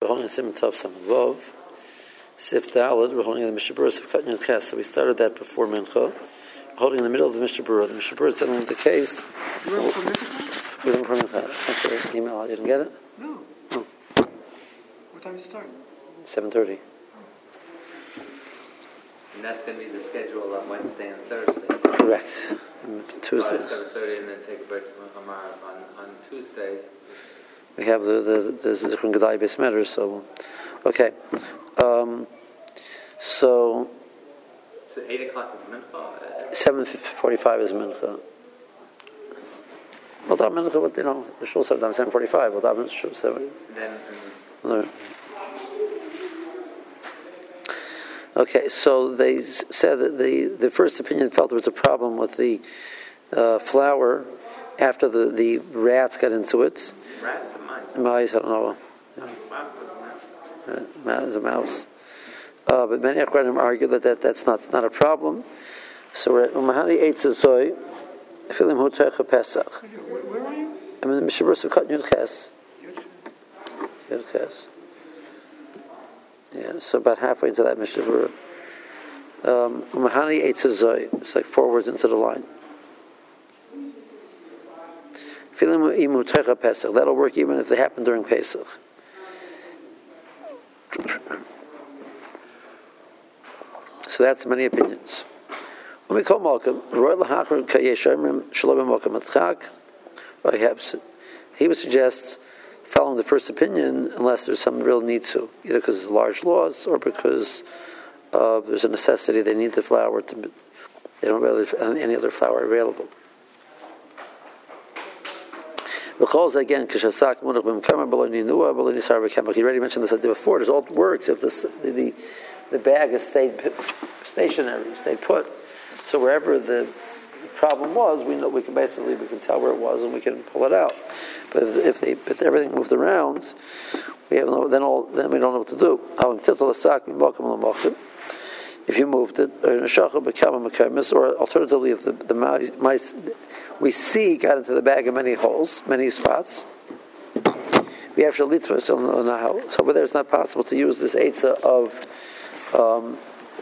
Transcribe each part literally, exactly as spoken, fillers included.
holding the Simon Tov Sam Vov. Sif Dalad, we're holding the Mishnah Berurah of Katan Yud Ches. So we started that before Mincha. Holding in the middle of the Mishnah Berurah. The Mishnah Berurah is dealing with the case. You wrote for Mincha? We didn't for Mincha. I sent the email. You didn't get it? No. Oh. What time did you start? seven thirty. And that's going to be the schedule on Wednesday and Thursday. Correct. And Tuesday. Start at seven thirty and then take a break from Hamar on, on Tuesday. We have the the the Zichron Gedai base matters. So, okay. Um, so. So eight o'clock is Mincha. Seven forty-five is Mincha. Well, that Mincha, what you know, the shul sometimes seven forty-five. Well, that means shul seven. Then. No. Okay, so they s- said that the, the first opinion felt there was a problem with the uh, flour after the, the rats got into it. Rats and mice. Mice, I don't know. Yeah. Uh, ma- It's a mouse. Uh, but many Acharonim argue that, that that's not not a problem. So we're at Umahani Eitzazoy, Filim Hutecha Pesach. Where, where are you? I'm in the Mishnah Berurah of Katan Yud Ches. Yud Ches. Yeah, so about halfway into that Mishnah Berurah. Um, Umahani Eitzazoy. It's like four words into the line. Filim Im Hutecha Pesach. That'll work even if they happen during Pesach. So that's many opinions. When we call Malcolm, he would suggest following the first opinion unless there's some real need to, either because there's large loss or because uh, there's a necessity. They need the flour to. They don't really have any other flour available. Again, he already mentioned this idea before. There's all works if this, the, the the bag has stayed stationary, stayed put. So wherever the problem was, we know we can basically we can tell where it was and we can pull it out. But if, if they if everything moved around, we have no, then all then we don't know what to do. If you moved it, or alternatively, if the, the mice, mice we see got into the bag in many holes, many spots, we have shalitzvah on the how. So over there, it's not possible to use this eitzah of um,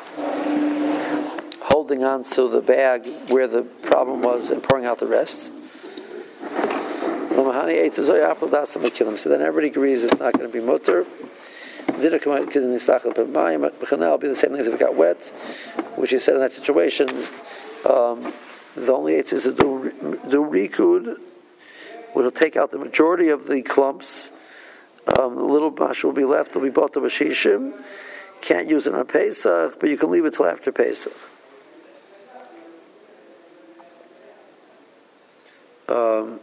holding on to the bag where the problem was and pouring out the rest. So then everybody agrees it's not going to be mutter. It'll be the same thing as if it got wet, which he said in that situation. Um, the only eitzah is to do, do rikud, which will take out the majority of the clumps. Um, the little mash will be left, will be bought to bashishim. Can't use it on Pesach, but you can leave it till after Pesach. Um,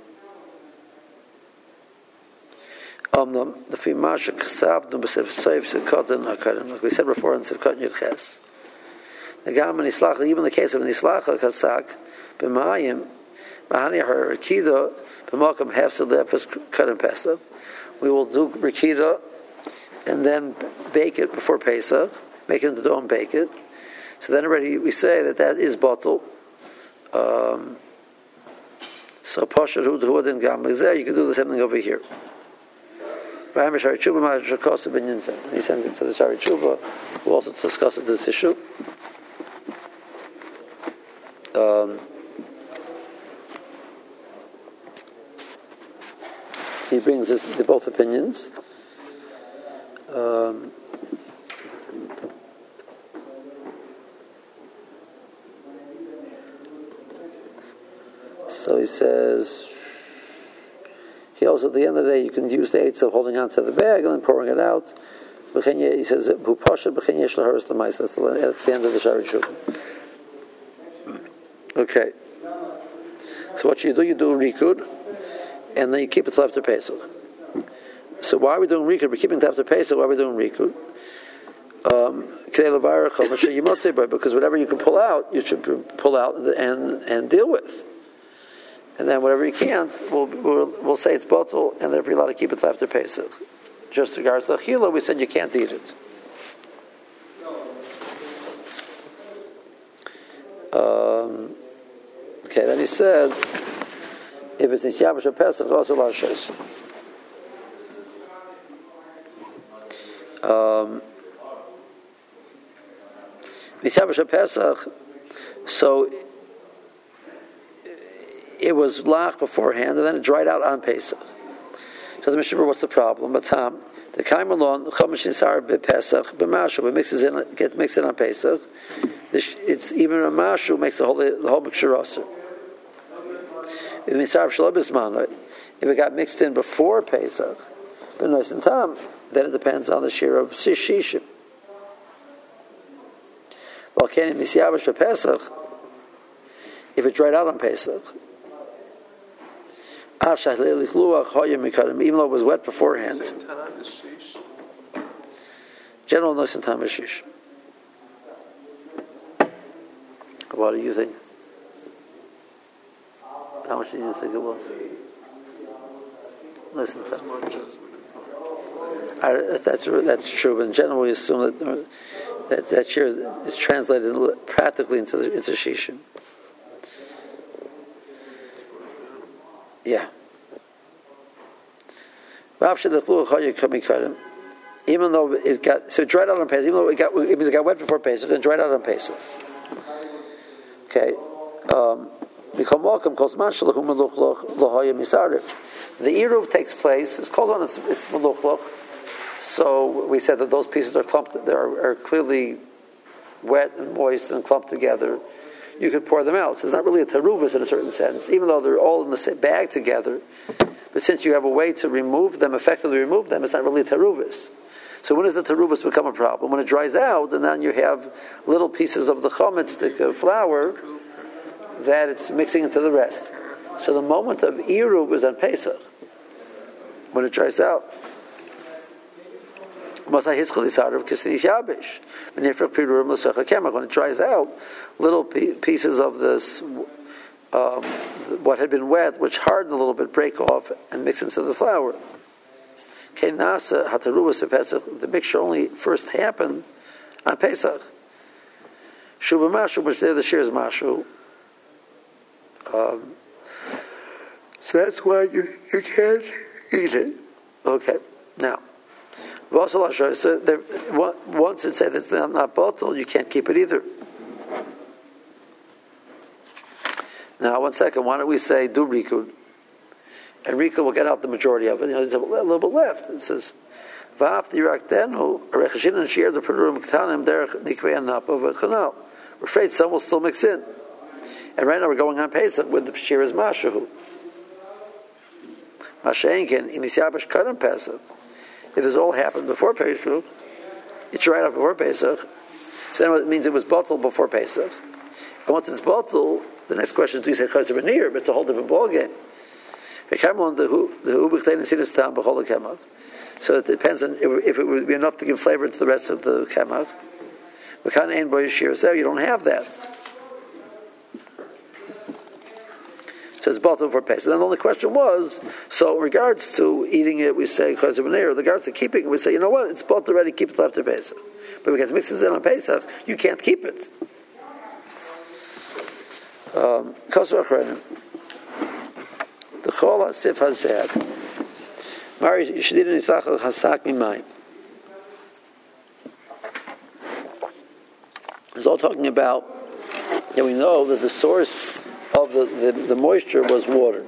um, the the fimash kasav no b'sev seif sekatan akarim, like we said before in Sivkat Yud Ches. The gam and islach, even the case of an islacha kasak b'mayim mahani her rikida b'makam hefsed lefes karim Pesach. We will do rikida and then bake it before Pesach, make it into dough and bake it. So then already we say that that is bottle. Um, so Pashat Hu Hu Adin Gam Megzeh, you can do the same thing over here. And he sends it to the Shari Tshuva, who also discusses this issue. Um, so he brings this, the both opinions. Um, so he says, he also, at the end of the day, you can use the eights of holding on to the bag and then pouring it out. He says, that's the end of the Shari Tshuva. Okay. So what you do, you do rikud, and then you keep it till after Pesach. So why are we doing rikud? We're keeping it after Pesach. Why are we doing rikud? Um, because whatever you can pull out, you should pull out and and deal with. And then whatever you can't, we'll we'll, we'll say it's bottle, and therefore you're allowed to keep it till after Pesach. Just regards to achila, we said you can't eat it. Um, okay, then he said, if it's nisyabash or Pesach, also lashos. Um, Pesach, so it was lach beforehand, and then it dried out on Pesach. So the Mishnah, what's the problem? But Tom, the kaimalon chomesh nisar b'Pesach b'mashu, but mixes in, gets mixed in on Pesach. It's even a mashu makes the whole the whole mixture also. If it got mixed in before Pesach, but nice and Tom, then it depends on the share of shishim. Well, can it misyavish for Pesach if it dried out on Pesach? Even though it was wet beforehand. General noise and time is shish. What do you think? How much do you think it was? Listen to I, that's that's true, but in general we assume that that that share is translated practically into the, into shishim. Yeah. Even though it got so it dried out on Pesach, even though it got it got wet before Pesach and dried out on Pesach. Okay. Um, The eruv takes place. It's called on its, its meluchloch. So we said that those pieces are clumped. They are, are clearly wet and moist and clumped together. You could pour them out. So it's not really a teruvus in a certain sense, even though they're all in the same bag together. But since you have a way to remove them, effectively remove them, it's not really a teruvus. So when does the teruvus become a problem? When it dries out, and then you have little pieces of the chometz, the flour, that it's mixing into the rest. So the moment of eruv is on Pesach, when it dries out. When it dries out, little pieces of this, um, what had been wet, which hardened a little bit, break off and mix into the flour. The mixture only first happened on Pesach. Shuba mashu, which there the shear is mashu. Um, so that's why you, you can't eat it. Okay. Now, so there, once it said it's not, not bottled, you can't keep it either. Now, one second. Why don't we say do rikud? And rikud will get out the majority of it. You know, there's a little bit left. It says, "Va'af diraktenu arechashin and shear the perurim ktanim derech nikvei anapa v'chanal." We're afraid some will still mix in. And right now we're going on Pesach with the shear is mashahu. Masha'enken inisyabash kadam Pesach. If this all happened before Pesach, it's right up before Pesach. So then it means it was bottled before Pesach. And once it's bottled, the next question is, do you say chazer b'nir? But it's a whole different ballgame. So it depends on if it would be enough to give flavor to the rest of the kemach. You don't have that. So it's bottled for Pesach. Then the only question was, so in regards to eating it, we say chazer b'nir. In regards to keeping it, we say, you know what, it's bottled already, keep it left to Pesach. But because it mixes in on Pesach, you can't keep it. Um, the chol hasif hazeh. Mari yishadin nisach hasak mimayim. It's all talking about that we know that the source of the, the, the moisture was water.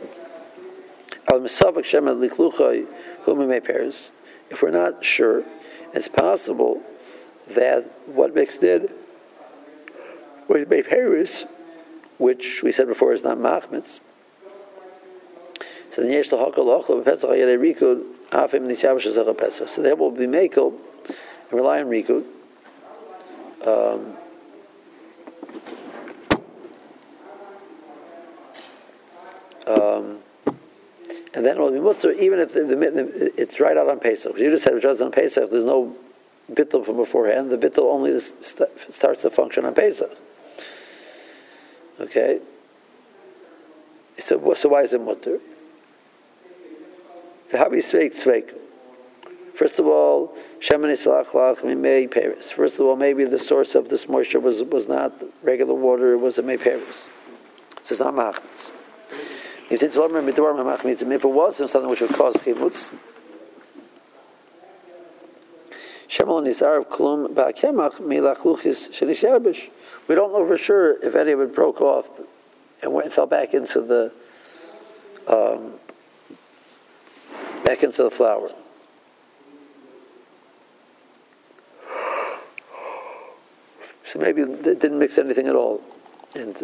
If we're not sure, it's possible that what mixed in was meperis, which we said before is not machmitz. So then yesh lahakol ochel b'pesach hayedei rikud afim nisyavish azach pesach. So they will be makel and rely on rikud. Um, Um, and then it will be mutter even if the, the, the, it's right out on Pesach. You just said it was on Pesach. There's no bittul from beforehand. The bittul only st- starts to function on Pesach. Okay. So, so why is it mutter? The habi sveik sveik. First of all, shemen islach lach mei peris. First of all, maybe the source of this moisture was was not regular water. It was a mei peris. So it's not machmitz. If it was something which would cause chimutz, Shemol Nizar of Klum Ba'Kemach Milach Luchis Shenishabish. We don't know for sure if any of it broke off and went and fell back into the um, back into the flour. So maybe it didn't mix anything at all. And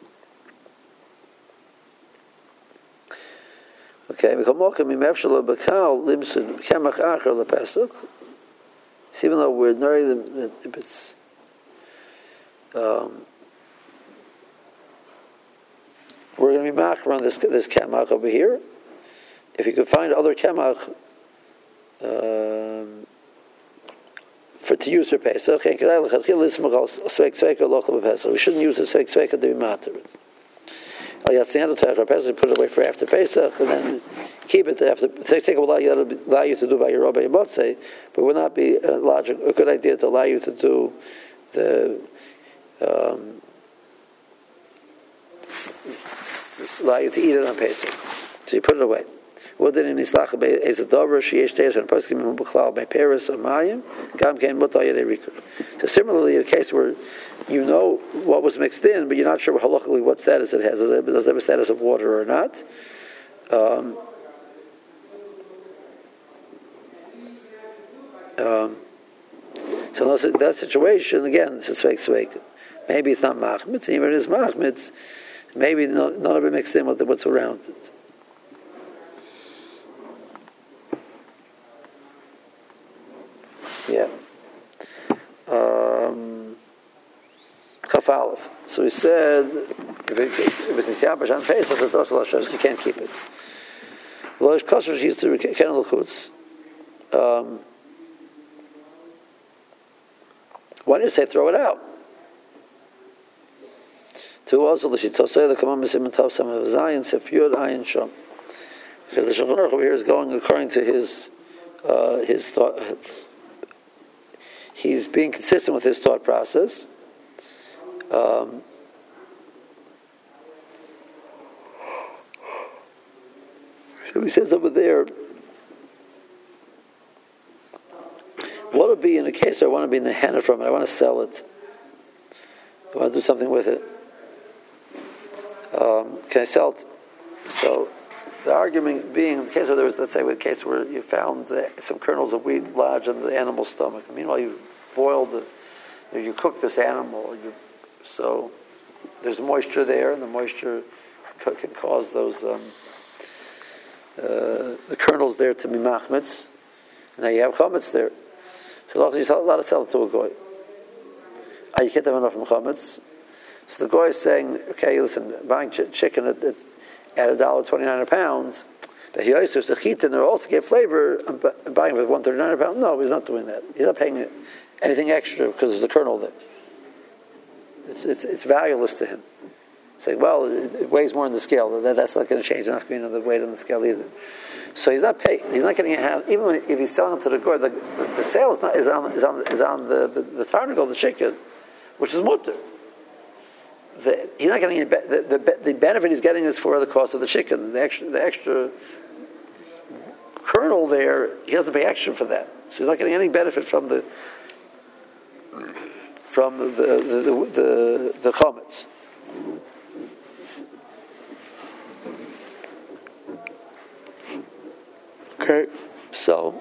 okay, we come welcome him Efshalo Bakal Limson Kemach Acher LePesach. Even though we're knowing if it's um, we're going to be machmer on this this kemach over here. If you could find other kemach um, for to use for Pesach, we shouldn't use the sveik sveika to be matter. Put it away for after Pesach, and then keep it after. Take will allow you, allow you to do by your Rabbi Motzei, but would not be a logic, a good idea to allow you to do the um, allow you to eat it on Pesach. So you put it away. What did in Islach is a dover sheyesh days when poskim in buklal by Paris or Mayim gam kein mutayed erikud. So similarly, a case where you know what was mixed in, but you're not sure halachically what status it has. Does it, does it have a status of water or not? Um, um, so in that situation, again, it's a sveik sveik. Maybe it's not machmitz, even if it is machmitz, maybe none of it mixed in with what's around it. Yeah. Um, Chaf So he said, if it's Nisyan B'Shan Pesach, it's also Lashon, you can't keep it. Loish Kosher used to Ken L'chutz. Um Why do you say throw it out? To also the Shitosei the Kamam Misim Tov Sam of Zayin Sefyud Ayin Shom. Because the Shulchan Aruch over here is going according to his uh, his thought. He's being consistent with his thought process. Um, so he says over there, what would be in a case where I want to be in the henna from it, I want to sell it, I want to do something with it. Um, can I sell it? So the argument being, in the case where there was, let's say, a case where you found uh, some kernels of wheat lodged in the animal's stomach. Meanwhile, you boiled, the, you, you cooked this animal, you, so there's moisture there, and the moisture co- can cause those um, uh, the kernels there to be machmitz. Now you have chametz there. So you're allowed to sell it to a goy. Ah, you can't have enough from chametz. So the goy is saying, okay, listen, buying ch- chicken at, at, at a dollar twenty-nine a pound, but he also the chit in there also gave flavor. I'm, bu- I'm buying it for one thirty-nine a pound. No, he's not doing that. He's not paying anything extra because there's a kernel there. It's it's, it's valueless to him. Say, well, it, it weighs more in the scale. That, that's not going to change. It's not going to be another weight on the scale either. So he's not paying. He's not getting a hand. Even when, if he's selling to the goy, the, the, the sale is, not, is on is on is on the the, the tarnigal, the chicken, which is mutter. The, he's not getting any be, the, the the benefit he's getting is for the cost of the chicken. The extra the extra kernel there, he doesn't pay extra for that. So he's not getting any benefit from the from the the the the, the chametz. Okay, so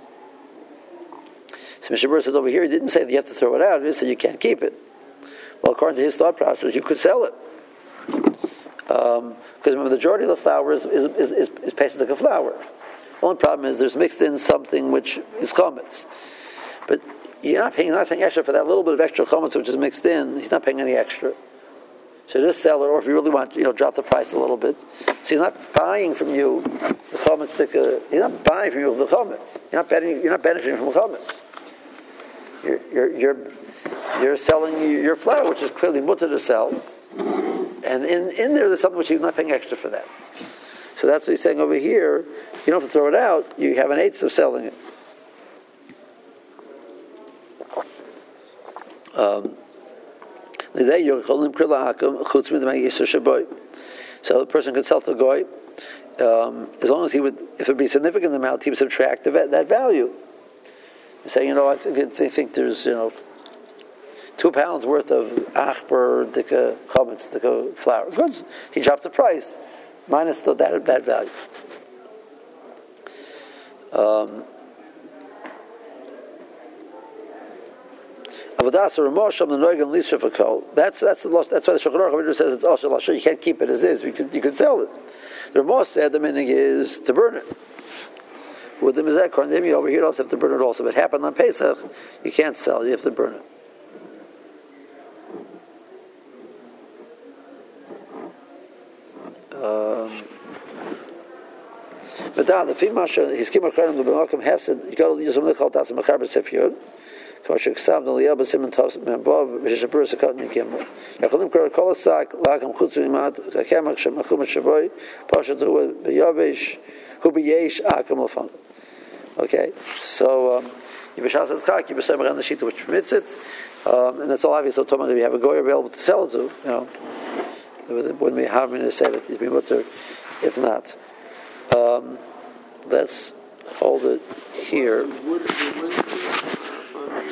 so Mishnah Berurah says over here, he didn't say that you have to throw it out. He just said you can't keep it. Well, according to his thought process, you could sell it. Because um, remember, the majority of the flour is is is, is, is pasted like a flour. The only problem is there's mixed in something which is chametz. But you're not paying, not paying extra for that little bit of extra chametz which is mixed in. He's not paying any extra. So just sell it, or if you really want, you know, drop the price a little bit. So he's not buying from you the chametz sticker. He's not buying from you the chametz. You're not benefiting. You're not benefiting from the chametz. You're you're you're you're selling your flour, which is clearly mutter to sell, and in in there there's something which he's not paying extra for that. So that's what he's saying over here. You don't have to throw it out. You have an eighth of selling it. Um, so the person could sell to a goy um, as long as he would, if it would be a significant amount, he would subtract the, that value. You say, you know, I think they think there's, you know, two pounds worth of achbar, dika chametz, dika flour. Goods. He drops the price, minus the, that that value. Um, That's that's the that's the loss. That's why the Shulchan Aruch says it's also lashon. You can't keep it as is. You could you could sell it. The Ramos said the meaning is to burn it. With the mizeh korban over here, you also have to burn it also. If it happened on Pesach, you can't sell. You have to burn it. Um, but now the fimasha he's kimar karim the b'malkim hefsid. You got to use some lichal tas machar b'sefiyod. Kosher ksam the liyab b'simen tos membov v'shabur sekat nikimel. Yacholim kol kolasak lagam chutz v'imad kakemak shemachum shaboy pashat hu b'yavish hu b'yesh akam lefan. Okay, so um, you b'shas etzchak you b'sem around the shita which permits it, um, and that's all obvious. So Toman, if you have a goy available to sell it to, you know, it wouldn't be harming to say that he's being mutter. If not, um, let's hold it here.